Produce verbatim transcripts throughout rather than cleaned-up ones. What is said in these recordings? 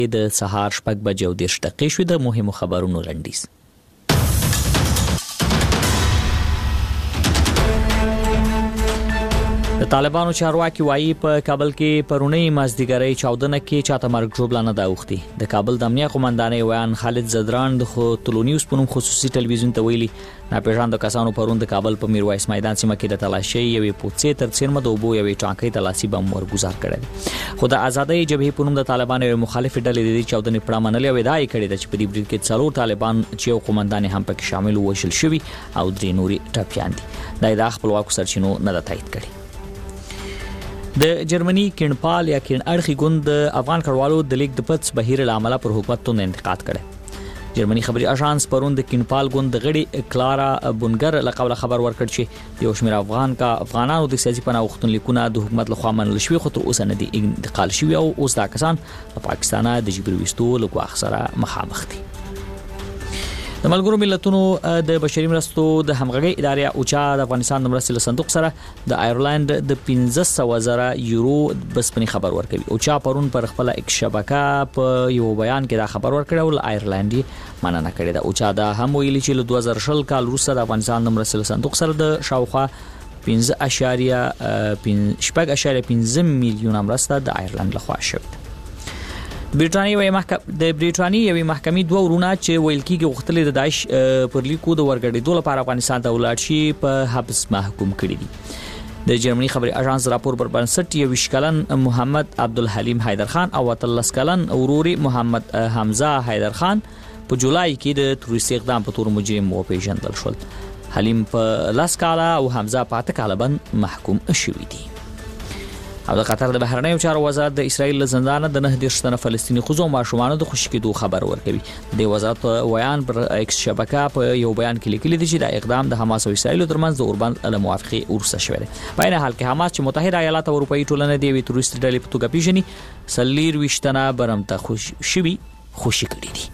د سهار شپږ بجې او دېرش دقیقې شوې. د مهمو خبرونو لنډیز. د طالبانو چارواکي وایي په کابل کې پرونی مازدیګرۍ چاودنه کې چاته مرګ ژوبله نه ده اوښتې. د کابل د امنیه قومندانۍ ویان خالد زدران د ټولنیوز په نوم خصوصي ټلویزیون ته ویلي ناپېژاندو کسانو پرون د کابل په میرویس میدان سیمه کې د تلاشۍ یوې پوڅې تر څیرمه د اوبو یوې ټانکۍ ته لاسي بم ورګزار کړی. خو د ازادۍ جبهې په نوم د طالبانو یوې مخالفې ډلې د دې چاودنې پړه منلې او ادعا یې کړې ده چې په دې برید کې څلور طالبان چې یو قومندان هم پکې شامل ووژل شوي او درې نورې ټپیان دي. دا ادعا خپلواکو سرچینو نه ده تایید کړې. د جرمني کینپال یا کین اړخي ګوند د افغان کډوالو د لیک د پټس بهیر العمله پر حکومت توند انتقاد کړي. جرمني خبري اژانس پرون د کینپال ګوند د غړي کلارا بونګر لقب خبر ورکړ چې یو شمېر افغان کا افغانانو د سیاسي پناه غوښتنې لیکونه د حکومت لخوا منل شوی خو تر اوسه نه دي انتقال شوی او اوس دا کسان د پاکستان د جبري وستو له ګواښ سره مخامخ دي. د ملګرو ملتونو د بشري مرستو د همغږي ادارې اوچا د افغانستان د مرستې صندوق سره د آیرلند د پنځه سوه زره یورو بسپنی خبر ورکوي. اوچا پرون پر خپل ایک شبکه په یو بیان کې دا خبر ورکړ او آیرلندي مننه کړې ده. اوچا دا هم ویلي چې له دوه زره شل کال وروسته د افغانستان د مرستې صندوق سره د شاوخوا پنځه اشاریه شپږ اشاریه پنځه میلیونه مرسته د آیرلند لخوا شوه. برټانیې یوه محکمه د برټانیې یوه محکمې دوه ورونه چې ویل کېږي غوښتل د داعش پر لیکو د ورګړېدو لپاره افغانستان ته ولاړ شي په حبس محکوم کړي دي. د جرمني خبري اژانس راپور پر بنسټ یو شکلن محمد عبدالحلیم حیدر خان او اتلس کلن اوروري محمد حمزه حیدر خان په جولای کې د تروریستي اقدام په تور مجرم وپیژندل شول. حلیم په لاس کاله او حمزه په اته کاله باندې محکوم شوي دي. او د قطر د بهرنیو چارو وزارت د اسرایل له زندانه د نه دېرش تنه فلسطیني ښځو او ماشومانو د خوشي کېدو خبر ورکوي. د وزارت ویان پر ایکس شبکه په یو بیان کې لیکلي دي چې دا اقدام د حماس او اسرایل ترمنځ د اوربند له موافقې وروسته شوی دی. په عین حال کې حماس چې متحده ایالات او اروپאי ټولنه د یوې تروریست ډلې په توګه پیژني څلور ویشت تنه برمته خوشي شوي خوشي کړي دي.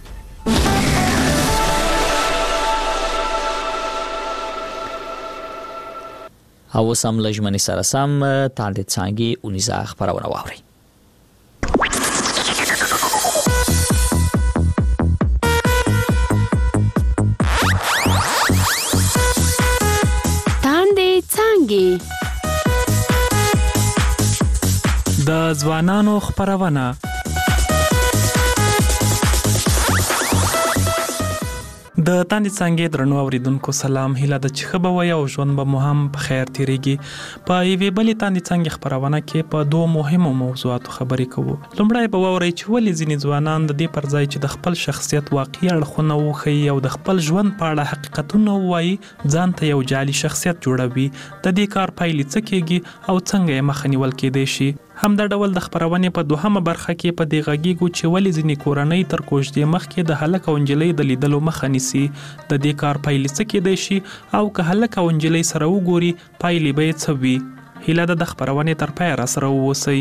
او سم لجمنی سره سم تاندې څنګه اونیزه خبرونه واوري. تاندې څنګه د ځوانانو خبرونه. د تاندې څنګه درنو اوریدونکو سلام. هیله ده چې خبر وای او ژوند به مو هم په خیر تیریږي. په یوې بلې تاندې څنګه خبرونه کې په دوه مهمو موضوعاتو خبرې کوو. لومړی به ووري چې ولې ځینې ځوانان د دې پر ځای چې د خپل شخصیت واقعي اړخونه وښيي او د خپل ژوند په اړه حقیقتونه وایي ځان ته یو جعلي شخصیت جوړوي. د دې کار پایلې څه کېږي او څنګه یې مخه نیول کېدای شي. هم دا ډول د خبرونې په دوهمه برخه کې په دې غږیږو چې ولې ځینې کورنۍ تر کوژدې مخکې د هلک او نجلۍ د لیدلو مخه نیسي. د دې کار پایلې څه کېدای شي او که هلک او نجلۍ سره وګوري پایلې به یې څه وي. هیله ده د خبرونې تر پایه را سره واوسئ.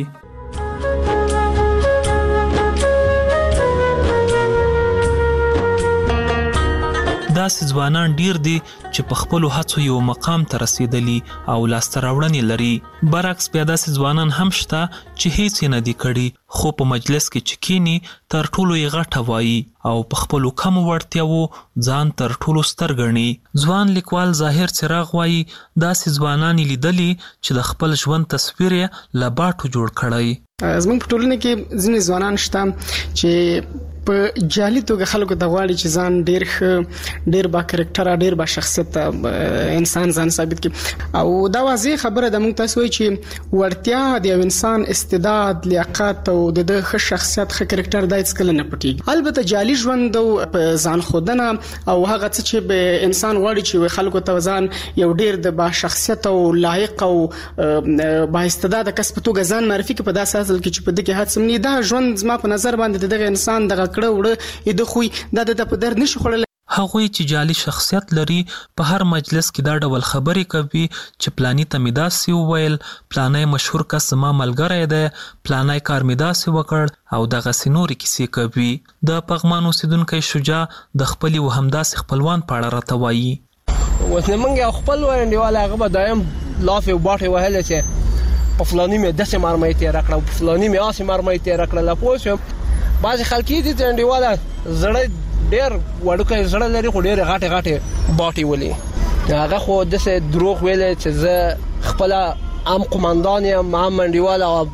داسې ځوانان ډیر دي چې په خپلو هڅو یو مقام ته رسیدلی او لاسته راوړنې لري. برعکس بیا داسې ځوانان هم شته چې هیڅ یې نه دي کړي خو په مجلس کې چې کینی تر ټولو یې غټه وایي او په خپلو کمو وړتیاوو ځان تر ټولو ستر ګڼي. ځوان لیکوال ظاهر څراغ وایي داسې ځوانان لیدلي چې د خپل ژوند تصویر یې له باټو جوړ کړی. زموږ په ټولنه کې ځینې ځوانان شته چې په جالي توګه خلکو ته غواړي چې ځان ډیر ښه ډیر با کریکټر ډیر با شخصیت انسان ځان ثابت کړي. او دا واضح خبره ده موږ تاسو وایي چې ورتیا د یو انسان استعداد لیاقت او د ښه شخصیت ښه کریکټر دای څکل نه پټي. البته جالي ژوند او ځان خودنه او هغه څه چې به انسان غواړي چې خلکو ته ځان یو ډیر د با شخصیت او لایق او با استعداد کس په توګه ځان معرفي کړي په داسې حال کې چې په دغه هڅه نه دا ژوند زما په نظر باندې دغه انسان دغه کړه وړه د خوې د د په در نشي خړل. هغوی چې جعلي شخصیت لري په هر مجلس کې دا ډول خبرې کوي چې پلانی ته مې داسې وویل، پلانی مشهور کس زما ملګری دی، پلانی کار مې داسې وکړ او دغسې نورې کیسې کوي. د پغمان اوسېدونکی شجاع د خپلې و همداسې خپلوان په اړه راته وایي. اوس نه موږ یو خپل انډیوال هغه به دایم لافې او باټې وهلې چې په فلاني مې داسې مرمۍ تېره کړه او په فلاني مې هسې مرمۍ تېره کړله. پوه شوم بعض خلک دي چې انډیواله زړه ډېر وړوکی زړه لري خو ډېر غاټه غاټه باټي ولي هغه خو د دروغ ویل چې زه خپل ام قومندان یم ام انډیواله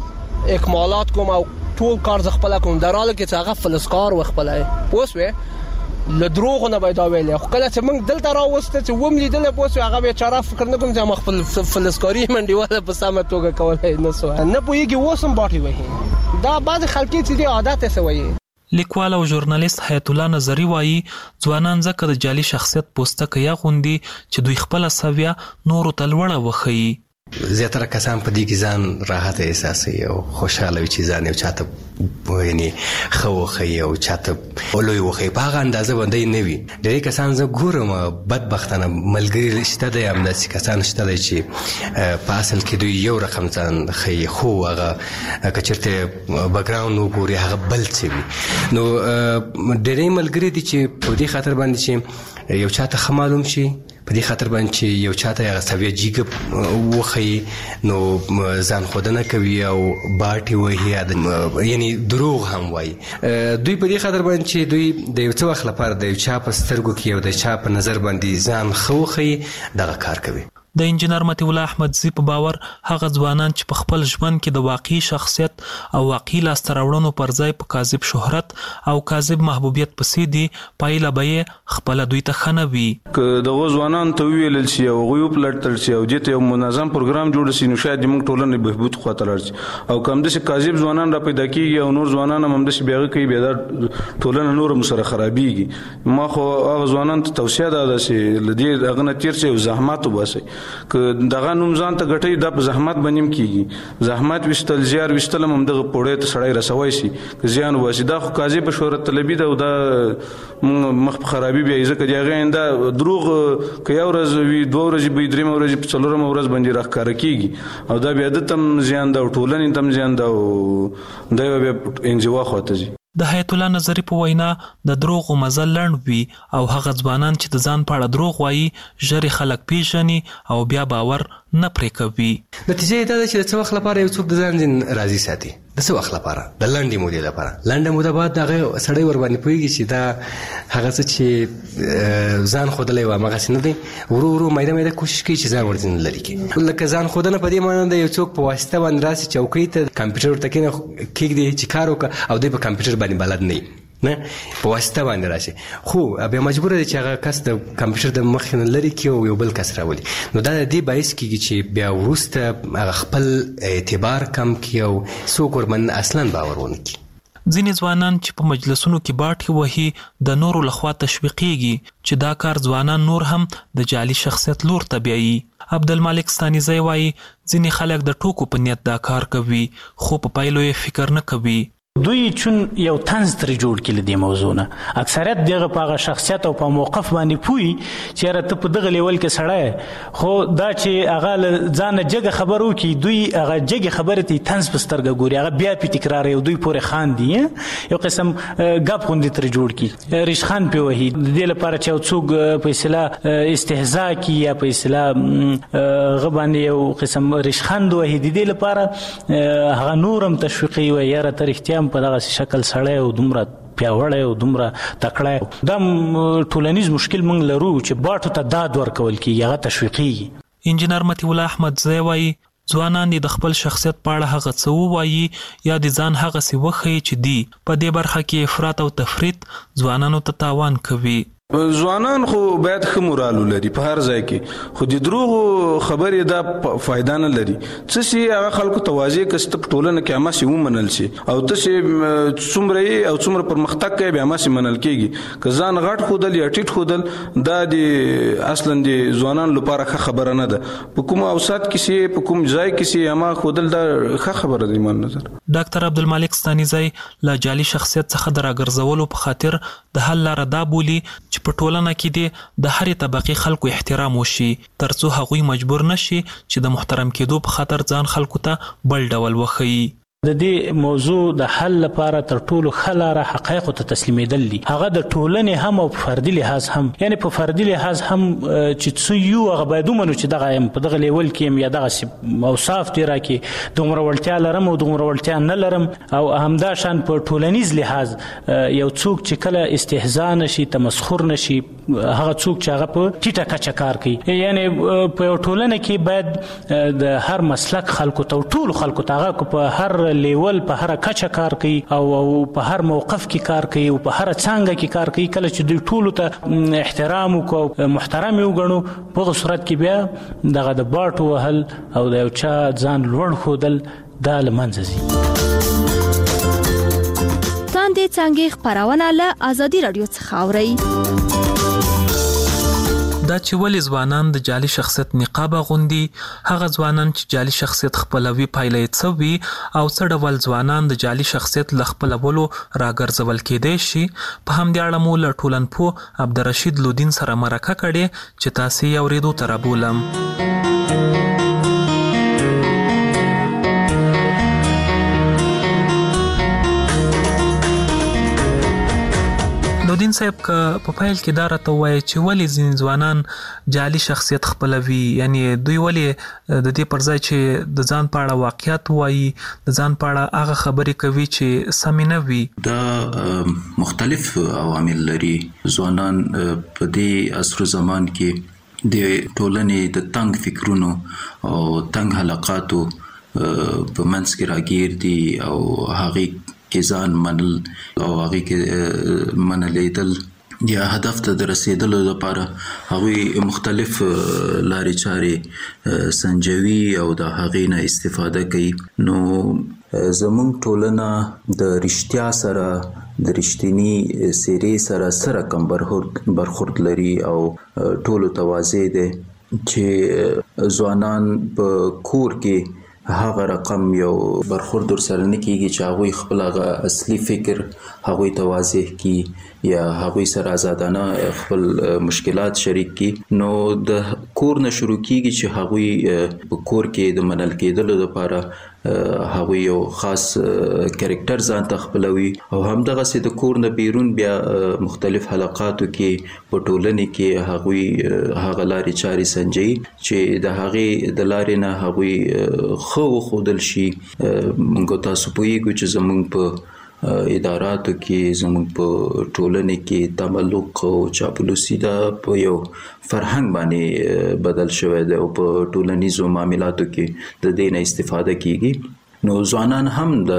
اکمالات کوم او ټول کار ز خپل کوم دراله کې چې هغه فلسکار و خپل پوسوي له دروغ نه پیدا ویل خو کله چې موږ دلته راوسته چې ووم لیدل پوسوي هغه به چاره فکر نه کوم چې ما خپل فلسکاري منډیواله په سمه توګه کولای نه سو نه پويږي وسم باټي وایي دا بعض خلک چې دی عادت سوي. لیکوال او ژورنالیست حیات الله نظری وایي ځوانان ځکه د جعلي شخصیت پوسټه یا غوندي چې دوی خپل سویا نورو تلوړه وخی. زیاتره کسان په دې کې ځان راحت احساسوي او خوشاله وي چې ځان یو چاته یعنی خو خو یو چاته ولوي وخی په هغه اندازه باندې نه وي. ډېر کسان زه ګورم بدبختانه ملګری شته د امناسي کسان شته چې په اصل کې دوی یو رقم ځان خي خو هغه کچرته بیک ګراوند وګوري هغه بل څه وي. نو ډېر ملګری دي چې په دې خاطر باندې چې یو چاته خمالوم شي په دې خاطر باندې چې یو چاته هغه سوي جیګ وخی نو ځان خودنه کوي او باټي وایي یعنی دروغ هم وایي. دوی په دې خاطر باندې چې دوی د یو څه وخت لپاره د یو چا په سترګو کې او د چا په نظر باندې ځان خوخی دغه کار کوي. د انجنیر مطیع الله احمدزي په باور هغه ځوانان چې په خپل ژوند کې د واقعي شخصیت او واقعي لاسته راوړنو پر ځای په کاذب شهرت او کاذب محبوبیت پسې دي پایله به خپل دوی ته خنه وي. که دغه ځوانان ته ویل شي او غوی په لټل شي او دته یو منظم پروګرام جوړ شي نو شاید موږ ټولنه بهبود خواته لري او کوم د کاذب ځوانان را پیدا کیږي او نور ځوانان هم د بیاغه کوي به د ټولنه نور مسره خرابيږي. ما خو هغه ځوانان ته توصيه ده چې لدی هغه نه تیر شي او زحمت وباسي که دغه نوم ځان ته غټي د زحمت بنیم کیږي زحمت وشتل زیار وشتل هم دغه پوره ته سړی رسوي شي که زیان واسي دا خو قاضي په شهرت طلبي ده او دا مخ خرابي بیا ځکه دیغه انده دروغ که یو ورځ وی دوه ورځې به دریم ورځې په څلورم ورځ باندې راخاره کیږي او دا بیا د تم زیان ده او ټولنې تم زیان ده او دا بیا انزوا خواته زی. د حیات الله نظری په وینا د دروغ مزل لړ وي او هغه ځوانان چې د ځان په اړه دروغ وایي ژر خلک پیژني او بیا باور نه پرې کوي. نتیجه دا ده چې د څه وخت لپاره یو څوک د ځان راضي ساتي د څه وخت لپاره د لنډې مودې لپاره لنډه موده بعد هغه سړی ور باندې پوهېږي چې دا هغه څه چې ځان ښودلی و همغسې نه دی ورو ورو میده میده کوشش کوي چې ځان ورځینې لرې کړي. لکه ځان ښودنه په دې معنی ده یو څوک په واسطه باندې راسي چوکۍ ته کمپیوټر ورته کښېږدي چې کار وکړه او دوی په کمپیوټر باندې بلد نه وي نه په واسطه باندې راشي خو بیا مجبور دی چې هغه کس د کمپیوټر د مخې نه لرې کړي او یو بل کس راولي. نو دا د دې باعث کېږي چې بیا وروسته هغه خپل اعتبار کم کړي او څوک ورباندې اصلا باور ونه کړي. ځینې ځوانان چې په مجلسونو کې باټي وهي د نورو لخوا تشویقېږي چې دا کار ځوانان نور هم د جعلي شخصیت لور ته بیایي. عبدالمالک ستانیزی وایي ځینې خلک د ټوکو په نیت دا کار کوي خو په پایلو یې فکر نه کوي. دوی چون یو طنز تر جوړ کړي د موضوع نه اکثریت دغه په شخصیت او په موقف باندې پوي چې را ته په دغه لیول کې سړی خو دا چې هغه ځان جګه خبرو کې دوی هغه جګه خبره ته طنز پسترګه ګوري هغه بیا په تکرار یو دوی پورې خان دي یو قسم غاب خوندې تر جوړ کړي ریشخان په وਹੀ د دې لپاره چې څوک په اصطلاح استهزاء کی یا په اصطلاح غبان یو قسم ریشخان دوه د دې لپاره هغه نورم تشویقي و یا تر اختیار په دغه شکل سړی او دومره پیاوړی او دومره تکړه دا ټولنیز مشکل موږ لرو چې باټو ته داد ورکول کېږي هغه تشویقي. انجنیر مطیع الله احمدزی وایي ځوانان د خپل شخصیت په اړه هغه څه ووایي یا د ځان هغسې وښیي چې دي په دې برخه کې افراط او تفریط ځوانانو ته تاوان کوي. ځوانان خو باید ښه مورال ولري په هر ځای کې خو د دروغو خبرې دا فایده نه لري څه چې هغه خلکو ته واضح کړي چې په ټولنه کې هماسې ومنل شي او ته چې څومره یې او څومره پرمختګ کوي بیا هماسې منل کېږي که ځان غټ ښودل یا ټیټ ښودل دا د اصلا د ځوانانو لپاره ښه خبره نه ده. په کوم اوسط کې چې په کوم ځای کې چې هما ښودل دا ښه خبره ده ایمان نظر. ډاکټر عبدالمالک ستانیزی له جعلي شخصیت څخه د راګرځولو په خاطر د حل لاره دا بولي چې په ټولنه کې د هرې طبقې خلکو احترام وشي ترڅو هغوی مجبور نشي چې د محترم کېدو په خاطر ځان خلکو ته بل ډول وښیي. د دې موضوع د حل لپاره تر ټولو ښه لاره حقایقو ته تسلیمېدل دي. هغه د ټولنې هم او په فردي لحاظ هم، یعنی په فردي لحاظ هم چې څو یو هغه باید ومنو چې دغه یم په دغه لیول کې یم یا دغه اوصاف دي راکې دومره وړتیا لرم او دومره وړتیا نه لرم. او همدا شان په ټولنیز لحاظ یو څوک چې کله استهزاء نشي، تمسخر نشي، هغه څوک چې هغه په ټیټه کچه کار کوي. یعنی په یو ټولنه کې باید د هر مسلک خلکو ته ټول خلکو ته هغه په هر لیول په هر کچه کار کوي او په هر موقف کې کار کوي او په هر څنګه کې کار کوي. کله چې دوی ټول ته احترام او محترم وګڼو، په صورت کې بیا دغه د باټو وهل او د یو چا ځان لوړ ښودل دا له منځه ځي. تاندې څنګه خبرونه له ازادي رادیو څخه اوري. دا چې ولې ځوانان د جعلي شخصیت نقاب غوندي، هغه ځوانان چې جعلي شخصیت خپلوي پایله یې څه وي او څه ډول ځوانان د جعلي شخصیت له خپلولو راګرځول کېدای شي، په همدې اړه مو له ټولنپوه عبدالرشید لودین سره مرکه کړې چې تاسې یې اورېدو ته رابولم. لودین صاحب که په پیل کې دا راته ووایي چې ولې ځینې ځوانان جعلي شخصیت خپلوي، یعنی دوی ولې د دې پر ځای چې د ځان په اړه واقعیت وایي، د ځان په اړه هغه خبرې کوي چې سمې نه وي. دا مختلف عوامل لري. ځوانان په دې عصر زمان کې د ټولنې د تنګ فکرونو او تنګ حلقاتو په منځ کې راګیر دي او هغې کې ځان منل او هغې کې منلیدل یا هدف ته د رسیدلو لپاره هغوی مختلف لارې چارې سنجوي او د هغې نه استفاده کوي. نو زموږ ټولنه د رښتیا سره د رښتینی څېرې سره څه رقم برخورد لري او ټولو ته واضح دی چې ځوانان په کور کې هغه رقم یو برخورد در سره نه کیږي چې هغوی خپل هغه اصلي فکر هغوی ته واضح کی یا هغوی سره آزادانه خپل مشکلات شریک کی. نو د کور نه شروع کیږي چې هغوی په کور کې د منل کېدلو لپاره هغوی یو خاص کریکټر ځان ته خپلوي او همدغسې د کور نه بیرون بیا مختلف حلقاتو کې په ټولنې کې هغوی هغه لارې چارې سنجوي چې د هغې د لارې نه هغوی ښه وښودل شي. موږ تاسو پوهیږو چې زموږ په اداراتو کې زموږ په ټولنې کې تملق او چاپلوسي دا په یو فرهنګ باندې بدل شوی دی او په ټولنیزو معاملاتو کې د دې نه استفاده کیږي. نو ځوانان هم د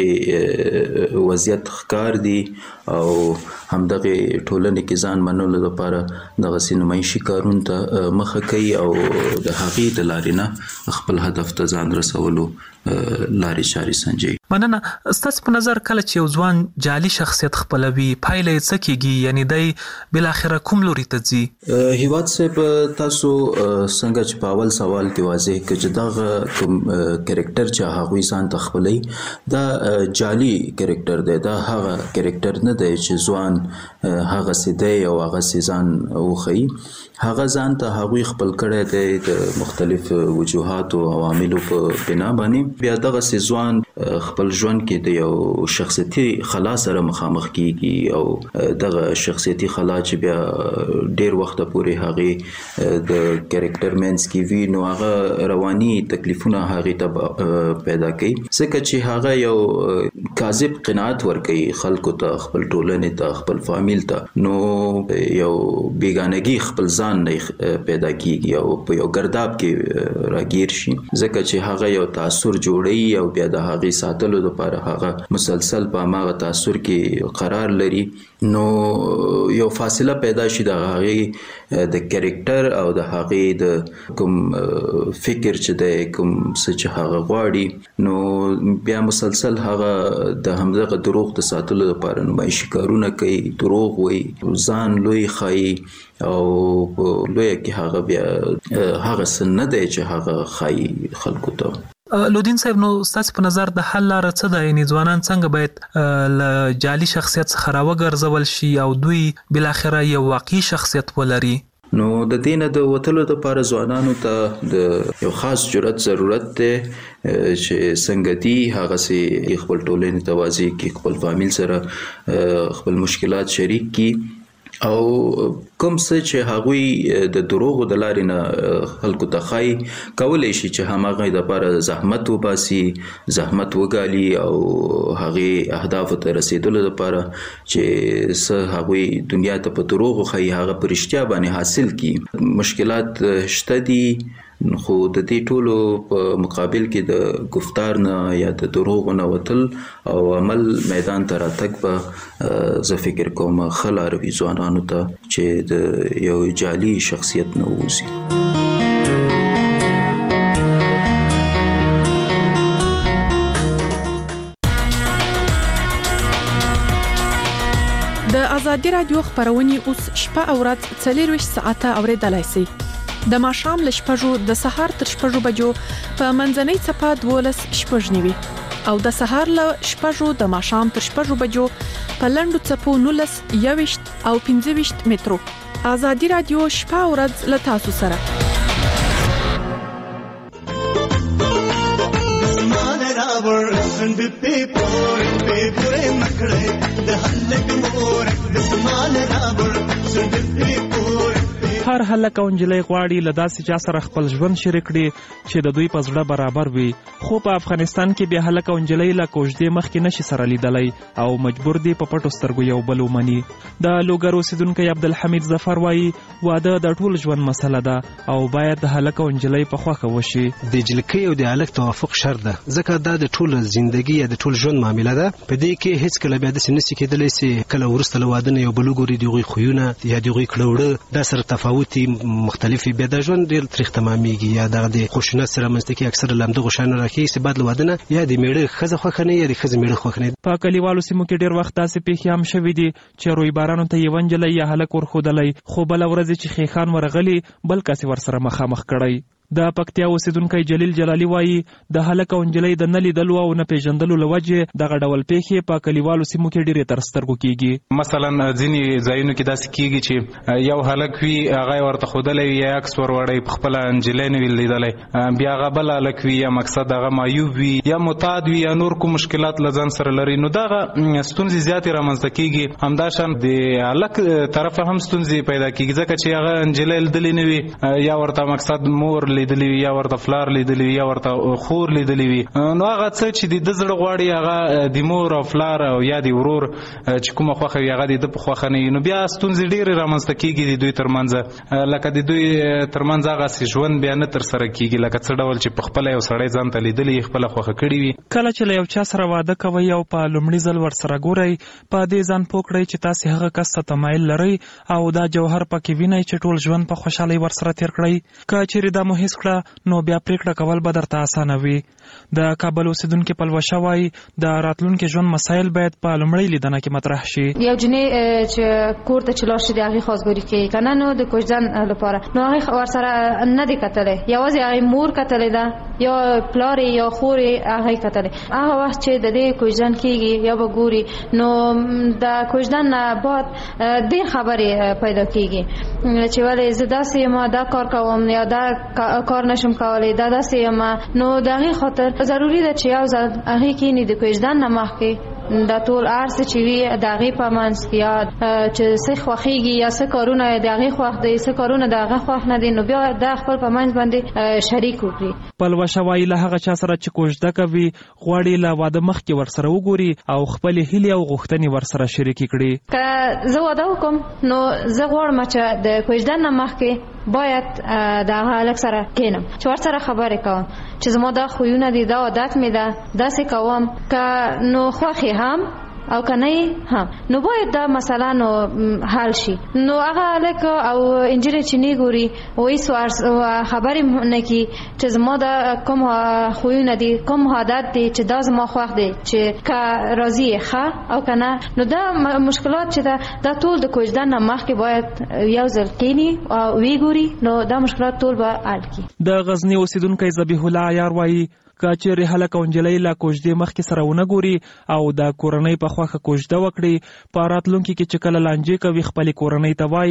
همدغه وضعیت ښکار دي او همدغه ټولنې کې ځان منلو لپاره دغسې نمایشي کارونو ته مخه کوي او د هغې د لارې نه خپل هدف ته ځان رسولو لارې چارې سنجوي. مننه. ستاسو په نظر کله چې یو ځوان جعلي شخصیت خپلوي پایله یې څه کیږي، یعنی دی بالاخره کوم لوري ته ځي؟ هیواد صاحب تاسو څنګه چې په اول سوال کې واضح کړ چې دغه کوم کریکټر چې هغوی ځان ته خپلوي دا جعلي کریکټر دی، دا هغه کریکټر نه دی چې ځوان هغسې دی او هغسې ځان وښیي. هغه ځان ته هغوی خپل کړی دی د مختلف وجوهاتو او عواملو په بنا باندې. بیا دغسې ځوان خپل ژوند کې د یو شخصیتي خلا سره مخامخ کیږي او دغه شخصیتي خلا چې بیا ډیر وخت پورې هغې د کریکټر منځ کې وي نو هغه رواني تکلیفونه هغې ته پیدا کوي، ځکه چې هغه یو کاذب قناعت ورکوي خلکو ته، خپل ټولنې ته، خپل فامیل ته. نو یو بیګانګي خپل ځان نه پیدا کیږي او په یو ګرداب کې راګیر شي، ځکه چې هغه یو تاثر جوړوي او بیا د هغې ساتلو لپاره هغه مسلسل په هماغه تاثر کې قرار لري. نو یو فاصله پیدا شي د هغې د کریکټر او د هغې د کوم فکر چې دی، کوم څه چې هغه غواړي، نو بیا مسلسل هغه د همدغه دروغ د ساتلو لپاره نمایشي کارونه کوي، دروغ وایي، ځان لوی ښایي او په لویه کې هغه بیا هغه څه نه دی چې هغه ښایي خلکو ته. لودین صاحب نو ستاسو په نظر د حل لاره څه ده؟ یعنې ځوانان څنګه باید له جعلي شخصیت څخه راوګرځول شي او دوی بالاخره یو واقعي شخصیت ولري؟ نو د دینه د وتلو لپاره ځوانانو ته د یو خاص جرأت ضرورت دی چې څنګه دی هغه سي خپل ټولنې توازی کې خپل فامیل سره خپل مشکلات شریک کی او کوم څه چې هغوی د دروغ د لارې نه خلکو ته خای کولای شي چې همغه د لپاره زحمت وباسي زحمت وګالي او هغه اهداف ته رسیدلو لپاره چې څه هغوی دنیا ته په دروغ خای هغه پرشتیا باندې حاصل کی مشکلات شته دي خو د دې ټولو په مقابل کې د گفتار نه یا د دروغ نه وتل او عمل میدان ته راتګ به زه فکر کوم خلار وي ځوانانو ته چې د یو جعلي شخصیت نه ووځي. د ازادي رادیو خبرونه اوس شپه او ورځ څلور ویشت ساعته اوریدلای شئ. د ماښام له شپږو د سهار تر شپږو بجو په منځنۍ څپه دولس شپږ نیوي او د سهار له شپږو د ماښام تر شپږو بجو په لنډو څپو نولس یويشت او پنځه ویشت مترو. ازادي رادیو شپه او ورځ له تاسو سره. هر هلک او نجلۍ غواړي له داسې چا سره خپل ژوند شریک کړي چې د دوی په زړه برابر وي، خو په افغانستان کې بیا هلک او نجلۍ له کوژدې مخکې نشي سره لیدلی او مجبور دي په پټو سترګو یو بل ومني. د لوګر اوسیدونکی عبدالحمید ظفر وایي واده د ټول ژوند مسله ده او باید د هلک او نجلۍ په خوښه وشي. د جلکۍ او د هلک توافق شرط ده، ځکه دا د ټول ژوندۍ یا د ټول ژوند معامله ده. په دې کې هیڅ کله بیا داسې نشي کېدلی چې کله وروسته له واده نه یو بل وګوري د هغوی خویونه یا د هغوی کړه دا سره تفاوت مختلفي بیا د ژوند ډېر تریخ تمامېږي یا دغه د خشونت سره منځته کې اکثره له همدغو شیانو راکېږي چې بعد له واده نه یا د میړه ښځه خوښه نه یا د ښځې میړه خوښ نه. په کلیوالو سیمو کې ډېر وخت داسې پیښې هم شوي دي چې رویبارانو ته یوه نجلۍ یا هلک ورښودلی خو بله ورځ چې خیخان ورغلي بل کس یې ورسره مخامخ کړی. د پکتیا اوسیدونکی جلیل جلالی وایي د هلک او نجلۍ د نه لیدلو او نه پیژندلو له وجې دغه ډول پیښې په کلیوالو سیمو کې ډېرې تر سترګو کېږي. مثلا ځینې ځایونو کې داسې کېږي چې یو هلک وي هغه یې ورته ښودلی وي یا عکس وروړی په خپله نجلۍ نه وي لیدلی، بیا هغه بل هلک وي یا مقصد هغه معیوب وي یا معتاد وي یا نور کوم مشکلات له ځان سره لري، نو دغه ستونزې زیاتې رامنځته کېږي. همداشان د هلک طرفه هم ستونزې پیدا کېږي ځکه چې هغه نجلۍ لیدلې نه وي یا ورته مقصد مور لیدلی وي یا ورته فلار لیدلی وي یا ورته خور لیدلی وي، نو هغه څه چې د ده زړه غواړي هغه د مور او فلار او یا د ورور چې کومه خوښه وي هغه د ده په خوښه نه وي، نو بیا ستونزې ډېرې رامنځته کېږي د دوی ترمنځ، لکه د دوی ترمنځ هغسې ژوند بیا نه ترسره کېږي لکه څه ډول چې په خپله یو سړی ځان ته لیدلی یې خپله خوښه کړې وي. کله چې له یو چا سره واده کوئ او په لومړي ځل ورسره ګورئ په دې ځان پوه کړئ چې تاسې هغه کس ته تمایل لرئ او دا جوهر پکې وینئ چې ټول ژوند په خوشحالۍ ورسره تېر کړئ. که چیرې دا مو هېڅ کړه نو بیا پریکړه کول به درته اسانه وي. د کابل اوسیدونکي پلوشه وایي د راتلونکي ژوند مسایل باید په لومړۍ لیدنه کې مطرح شي. یو جنۍ چې کور ته چې لاړ شي د هغې خواستګاري کوي که نه نو د کوژدن لپاره نو هغې ورسره نه دی کتلی، یوازې هغې مور کتلی ده یا پلار یا خور هغې کتلی. هغه وخت چې د دې کوژدن کېږي یا به ګوري نو د کوژدن نه بعد دې خبرې پیدا کېږي چې ولې زه داسې یم دا کار کوم یا دا کار نشم کولی دا داسې یم، نو د هغې خاطر ضروري ده چې یو ځل هغې کښېني د کوژدن نه مخکې دا ټول هر څه چې وي د هغې په منځ کې یا چې څه خوښېږي یا څه کارونه د هغې خوښ دی څه کارونه د هغه خوښ نه دي نو بیا دا خپل په منځ باندې شریک وکړي. پلوشه وایي له هغه چا سره چې کوژده کوي غواړي له واده مخکې ورسره وګوري او خپلې هیلې او غوښتنې ورسره شریکې کړي. که زه واده وکړم نو زه غواړم چې د کوژدن نه مخکې باید د هغه هلک سره کښېنم چې ورسره خبرې کوم چې زما دا خویونه دي دا عادت مې ده داسې کوم که نو خوښ هم او که نه هم نو باید دا مسله نو حل شي. نو هغه هلک او نجلۍ چې نه ګوري هیڅ خبرې نه کوي چې زما دا کوم خویونه دي کوم عادت دي چې دا زما خوښ دی چې که راضي یې ښه او که نه نو دا مشکلات چې ده دا ټول د کوژدن نه مخکې باید یو ځل کښېني او ویې ګوري نو دا مشکلات ټول به حل کړي. د غزني اوسیدونکی ذبیح الله عیار وایي که چیرې هلک او نجلۍ له کوژدې مخکې سره ونه ګوري او د کورنۍ په خوښه کوژده وکړي په راتلونکي کې چې کله لانجې کوي خپلې کورنۍ ته وایي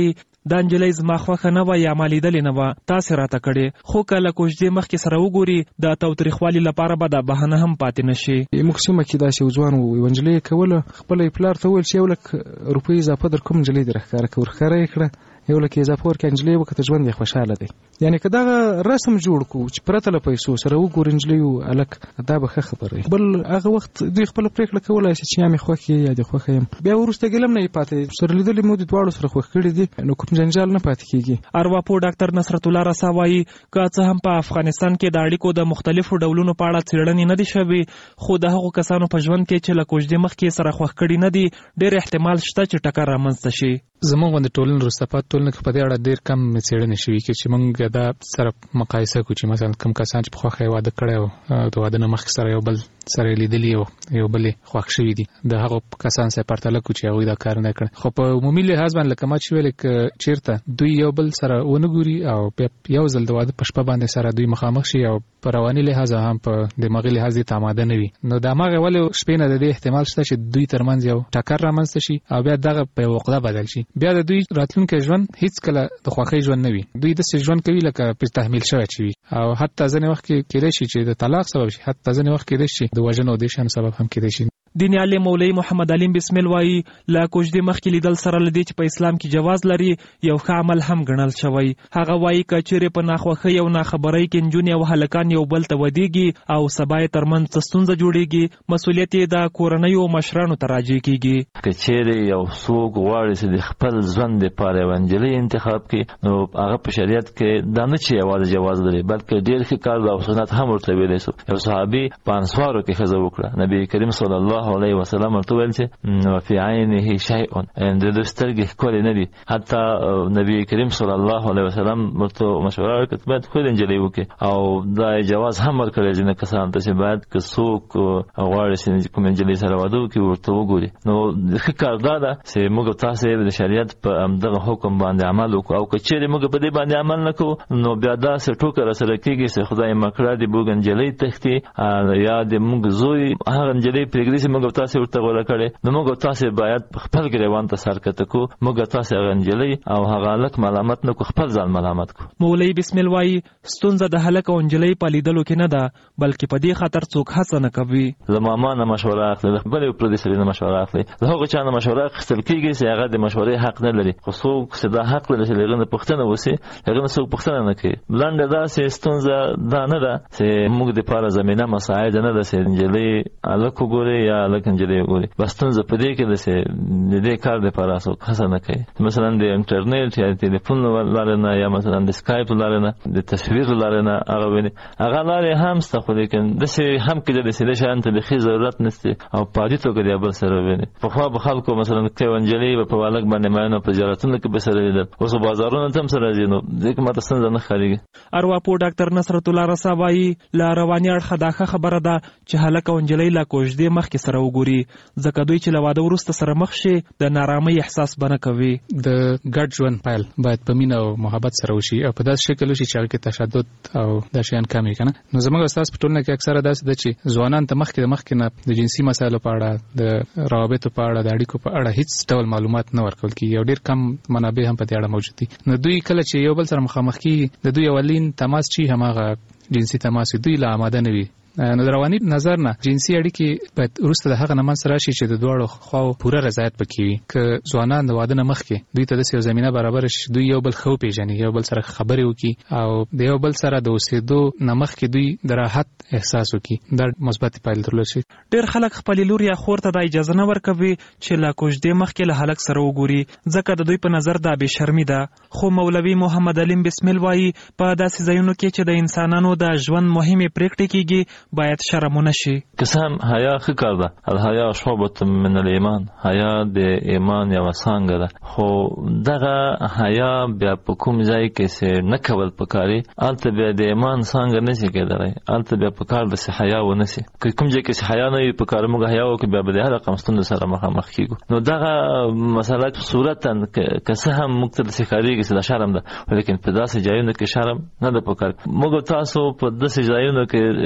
دا نجلۍ زما خوښه نه وه یا ما لیدلې نه وه، تاسې راته کړې. خو که له کوژدې مخکې سره وګوري د تاوتریخوالي لپاره به دا بهانه هم پاتې نه شي. موږ سیمه کې داسې یو ځوان و، یوه نجلۍ یې کوله، خپله یې پلار ته وویل چې یو لک روپۍ اضافه در کوم، نجلۍ دې راښکاره کړه، ورښکاره یې کړه، یو لک اضافه ورکړه، نجلۍ وکړه ژوند یې خوشحاله دی. یعنې که دغه رسم جوړ کړو چې پرته له پیسو سره وګوري نجلۍ و هلک، دا به ښه خبره وي. بل هغه وخت دوی خپله پرېکړه کولی شي چې یا مې خوښ یې یا دې خوښه یم، بیا وروسته ګیله هم نه یې پاتې، سره لیدلې مو د دواړو سره خوښ کړي دي، نو کوم جنجال نه پاتې کېږي. ارواپوه ډاکټر نصرت الله رسا وایي که څه هم په افغانستان کې د اړیکو د مختلفو ډولونو په اړه څېړنې نه دي شوې، خو د هغو کسانو په ژوند کې چې له کوژدې مخکې سره خوښ کړي نه دي، ډېر احتمال شته چې ټکر رامنځته شي. زموږ غوندې ټولنې وروسته پاتې ټولنه کې په دې اړه ډېر کم څېړنې شوي چې موږ دا سره مقایسه کړو چې مثلا کوم کسان چې په خوښه یې واده کړی او د واده نه مخکې سره یو بل سره لیدلي او یو بل یې خوښ شوي دي، د هغو کسان سره پرتله کړو چې هغوی دا کار نه کړی. خو په عمومي لحاظ باندې لکه ما چې ویلې که چېرته دوی یو بل سره ونه ګوري او بیا یو ځل د واده په شپه باندې سره دوی مخامخ شي او په رواني لحاظ هم په دماغي لحاظ دې ته آماده نه وي، نو د هماغې ولې شپې نه د دې احتمال شته چې دوی ترمنځ یو ټکر رامنځته شي او بیا دغه په یو عقده بدل شي. بیا د دوی راتلونکی ژوند هیڅ کله د خوښۍ ژوند نه وي، دوی داسې ژوند کوي لکه پرې تحمیل شوی چې وي، او حتی ځینې وخت کې کېدای شي چې د طلاق سبب شي، حتی ځینې وخت کېدای شي د وژنو او دې شیانو سبب هم کېدای شي. دیني عالم مولوي محمد علیم بسمل وایي له کوژدې مخکې لیدل سره له دې چې په اسلام کې جواز لري یو ښه عمل هم ګڼل شوی. هغه وایي که چیرې په ناخوښۍ او ناخبرۍ کې نجونې او هلکان یو بل ته ودېږي او سبا یې ترمنځ څه ستونزه جوړېږي، مسؤلیت یې د کورنیو مشرانو ته راجع کېږي. که چیرې یو څوک غواړي چې د خپل ژوند دپاره یوه نجلۍ انتخاب کړي، نو هغه په شریعت کې دا نه چې یوازې جواز لري بلکې ډېر ښه کار او سنت هم ورته ویلی شو. یو صحابي په انصارو کې ښځه وکړه، نبي کریم صلی الله علیه وسلم ورته ویل چې وفي عینه شیء، د دوی سترګې ښکلې نه دي. حتی نبي کریم صلی الله علیه وسلم ورته مشوره ورکړه باید ښکلې نجلۍ وکړي، او دا جواز هم ورکړی ځینې کسانو ته چې باید که څوک غواړي چې کومې نجلۍ سره واده وکړي ورته وګوري. نو ښه کار دا ده چې موږ تاسې د شریعت په همدغه حکم باندې عمل وکړو، او که چیرې موږ په دې باندې عمل نه کوو نو بیا داسې ټوکه راسره کېږي چې خدای مکړه د موږ نجلۍ تښتي یا د موږ زوی هغه نجلۍ پرېږدي چې موږ تاسې ورته غوره کړې، نو موږ تاسې باید خپل ګریوان ته سر کته کړو، موږ تاسې هغه نجلۍ او هغه هلک ملامت نه کړو، خپل ځان ملامت کړو. مولوي بسمل وایي ستونزه د هلک او نجلۍ په لیدلو کې نه ده بلکې په دې خاطر څوک هڅه نه کوي. له ماما نه مشوره اخلي، له بلې پردي سړي نه مشوره اخلي، له هغه چا نه مشوره اخیستل کېږي چې هغه د مشورې حق نه لري، خو څوک چې دا حق لري چې له هغه نه پوښتنه وشي، هغه نه څوک پوښتنه نه کوي. لنډه داسې ستونزه دا نه ده چې موږ دپاره زمینه مساعد نه ده چې نجلۍ هلک وګوري یا هلک نجلۍ وګوري، بس ستونزه په دې کې ده چې د دې کار دپاره څوک هڅه نه کوي. مثلا د انټرنیټ یا د تلیفون له لارې نه یا مثلا د سکایپ له لارې نه د تصویر له لارې نه هغه ویني، هغه لارې هم شته، خو لیکن داسې هم کېدای د سیدې شیانو ته بیخي ضرورت نشته او په عادي توګه د یو بل سره ویني. پخوا به خلکو مثلا که یوه نجلۍ به په هلک باندې مین او په تجارتونو کې به سره لیدل، اوس بازارونو ته هم سره ځي، نو دې کې ماته ستونزه نه ښکارېږي. ارواپوه ډاکټر نصرت الله رسا وایي له رواني اړخه دا ښه خبره ده چې هلک او نجلۍ له کوژدې مخکې سره وګوري، ځکه دوی چې له واده وروسته سره مخ شي د نارامۍ احساس به نه کوي. د ګډ ژوند پیل باید په مینه او محبت سره وشي او په داسې شکل وشي چې هغه کې تشدد او دا شیان کم وي کنه. نو زموږ استاد په ټولنه کې اکثره داسې ده چې ځوانان ته مخکې د مخکې نه د جنسي مسایلو په اړه، د روابطو په اړه، د اړیکو په اړه هیڅ ډول معلومات نه ورکول کېږي او ډېر کم منابع هم په دې اړه موجود دي. نو دوی کله چې یو بل سره مخامخ کېږي د دوی اولین تماس چې هماغه جنسي تماس دوی لا آماده نه وي. نو د رواني نظر نه جنسي اړیکې باید وروسته د هغه نه منځته راشي چې د دواړو خواو پوره رضایت پکې وي. که ځوانان د واده نه مخکې دوی ته داسې یو زمینه برابره شي دوی یو بل ښه وپېژني، یو بل سره خبرې وکړي او د یو بل سره د اوسېدو نه مخکې دوی د راحت احساس وکړي، دا مثبتې پایلې درلود شي. ډېر خلک خپلې لور یا خور ته دا اجازه نه ورکوي چې له کوژدې مخکې له هلک سره وګوري، ځکه د دوی په نظر دا بې شرمي ده. خو مولوي محمد علیم بسمل وایي په داسې ځایونو کې چې د انسانانو د ژوند مهمې پرېکړې کېږي باید شرم نشي. که څه هم حیا ښه کار ده، الحیا شعبة من الایمان، حیا د ایمان یوه څانګه ده، خو دغه حیا بیا په کوم ځای کې چې نه کول پکاري هلته بیا د ایمان څانګه نشي کېدلی، هلته بیا پکار ده چې حیا ونشي. که کوم ځای کې چې حیا نه وي پکار موږ حیا وکړو بیا به د هر رقم ستونزو سره مخامخ کېږو. نو دغه مسله صورتا که څه هم موږ ته داسې ښکارېږي چې دا شرم ده، لیکن په داسې ځایونو کې شرم نه ده پکار. موږ تاسو په داسې ځایونو کې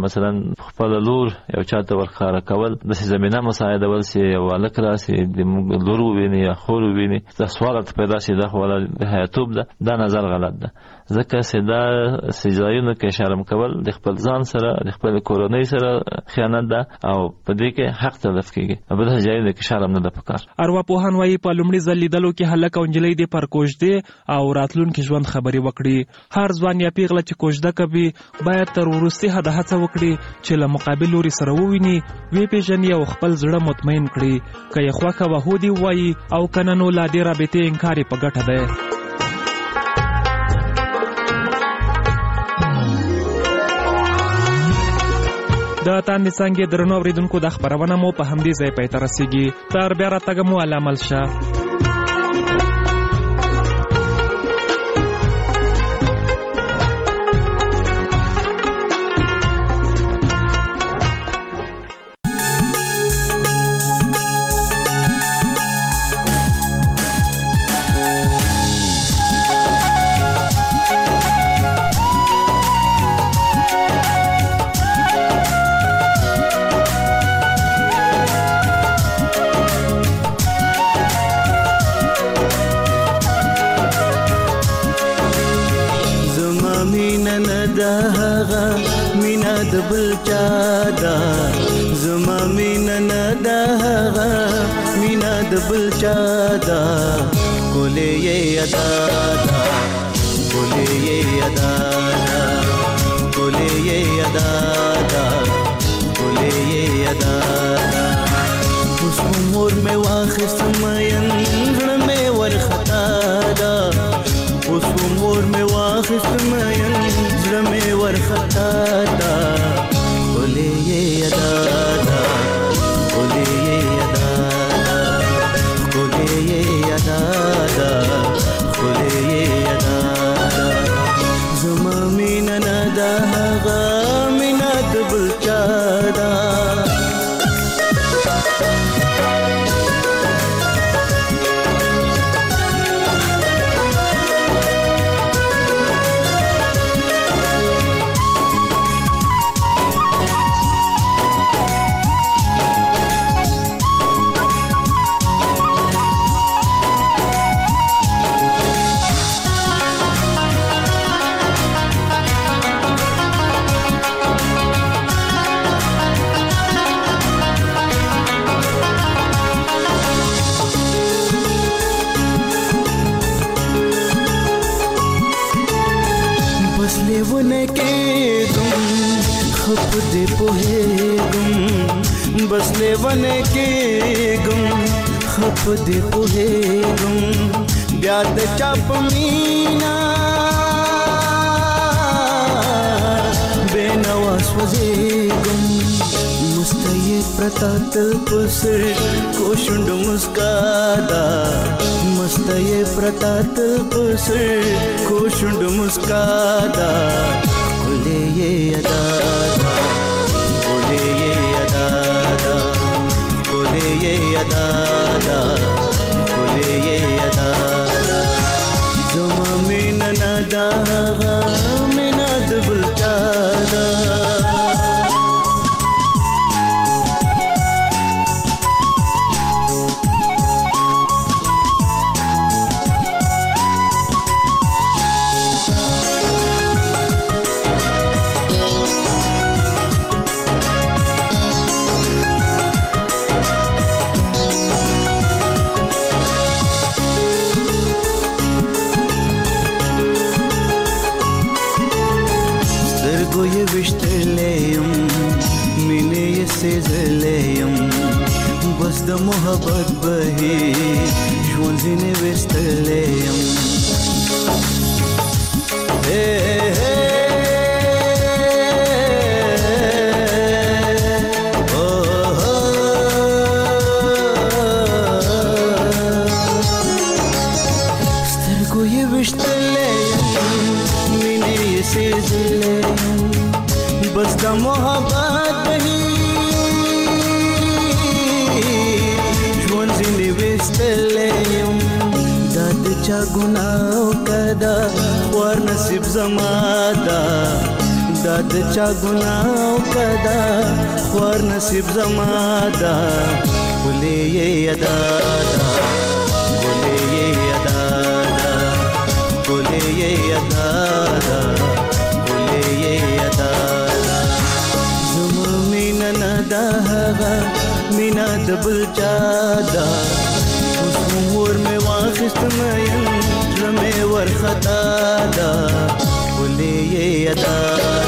مثلا خپل لور یو چاته ورخاره کول د زمينه مساعدول سي یو الک راسي د لور ویني یا خور ویني د سوال پیدا شي د خپل حیاتوب ده دا نظر غلط ده ځکه سدا سجایونو کې شرم کول د خپل ځان سره د خپل کورنۍ سره خیانت ده او په دې کې حق تلف کیږي په دې ځایونو کې شرم نه ده پکار. ارواپوهان وايي په لومړي ځل لیدلو کې هلک او نجلۍ د پر کوژدې او راتلونکي ژوند خبري وکړي. هر ځوان یا پیغله چې کوژده کوي باید تر وروستي حد هڅه وکړي چې له مقابل لوري سره وویني وی پیژني او خپل زړه مطمئن کړي که یې خوښه وه هو دې ووایي او که نه نو لا دې رابطې انکار یې په ګټه دی. د تاندې څانګې درنو اوریدونکو د خبرونه مو په همدې ځای پای ته رسیږي. تر بیا راتګه مو الله مل شه. دا د چا ګناو کدا خور نصیب زما دا ولې یادا دا ولې یادا دا ولې یادا دا ولې یادا زما مینا ندا هغه مینا د بل چا دا ور می واخست مې زمې ور خطا دا ولې یادا